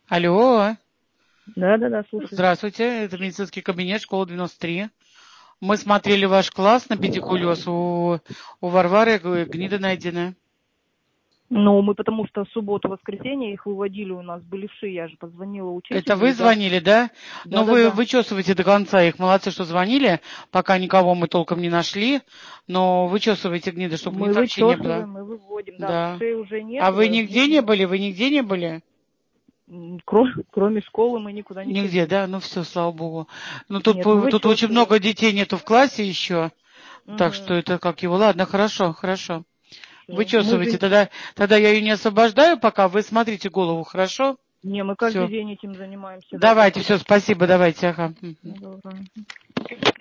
Алло, Да, слушаю. здравствуйте, это медицинский кабинет, школа 93. Мы смотрели ваш класс на педикулез, у Варвары гнида найдена. Ну, мы потому что субботу, воскресенье их выводили, у нас были вши, я же позвонила Это учителю. вы звонили, да? Ну, вы Да. вычесываете до конца их. Молодцы, что звонили, пока никого мы толком не нашли. Но вычесывайте гниды, чтобы Мы гнид вообще не было. вычесываем, мы выводим, да, Да. вшей уже А нет. вы нигде не были? Вы нигде не были? Кроме школы мы никуда не Нигде, ходили. да? Ну все, слава богу. Ну Нет, мы тут очень вычесываем. много детей нету в классе еще. Так что Угу. это как его. Ладно, хорошо. Мы Вычесывайте. же... Тогда я ее не освобождаю пока. Вы смотрите голову, хорошо? Не, мы каждый Все. день этим занимаемся, да, Давайте, все, спасибо. спасибо, давайте, ага. Доброе.